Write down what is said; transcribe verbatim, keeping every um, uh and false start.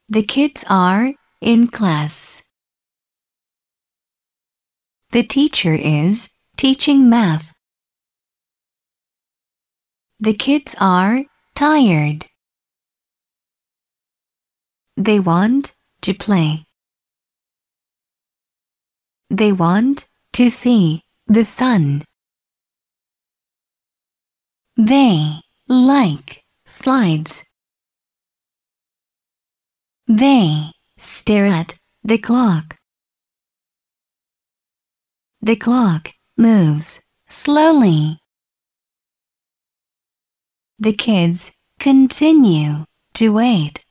The kids are in class. The teacher is teaching math. The kids are tired. They want to play. They want to see the sun. They like slides. They stare at the clock. The clock moves slowly. The kids continue to wait.